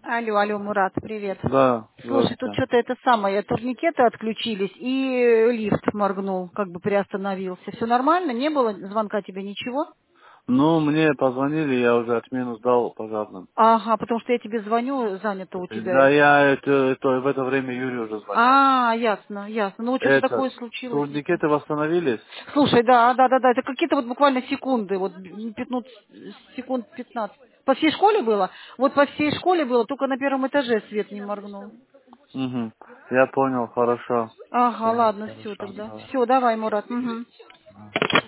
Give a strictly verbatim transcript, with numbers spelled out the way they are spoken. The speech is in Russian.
Алло, алло, Мурат, привет. Да, Слушай, тут здравствуйте. что-то это самое, турникеты отключились, и лифт моргнул, как бы приостановился. Все нормально? Не было звонка тебе, ничего? Ну, мне позвонили, я уже отмену сдал пожарным. Ага, потому что я тебе звоню, занято у Да, тебя. я это, это в это время Юрий уже звонил. А, ясно, ясно. Ну, вот что-то Это, такое случилось. турникеты восстановились? Слушай, да, да, да, да, это какие-то вот буквально секунды, вот пятнадцать, секунд пятнадцать. По всей школе было? Вот по всей школе было, только на первом этаже свет не моргнул. Угу. Я понял, хорошо. Ага, Все, ладно, все хорошо, тогда. давай. Все, давай, Мурат. Мгм.